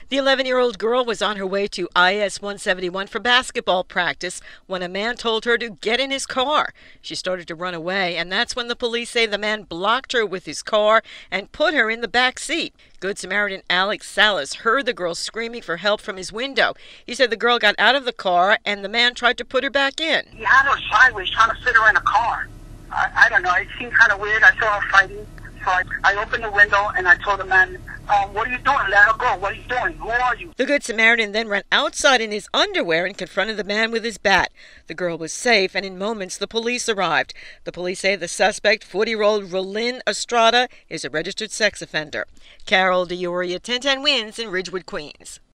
The 11-year-old girl was on her way to IS 171 for basketball practice when a man told her to get in his car. She started to run away, and that's when the police say the man blocked her with his car and put her in the back seat. Good Samaritan Alex Salas heard the girl screaming for help from his window. He said the girl got out of the car and the man tried to put her back in. He had her sideways trying to fit her in a car. I don't know. It seemed kind of weird. I saw her fighting. So I opened the window and I told the man, what are you doing? Let her go. What are you doing? Who are you? The Good Samaritan then ran outside in his underwear and confronted the man with his bat. The girl was safe, and in moments the police arrived. The police say the suspect, 40-year-old Rolyn Estrada, is a registered sex offender. Carol DeOria, 1010 Wins in Ridgewood, Queens.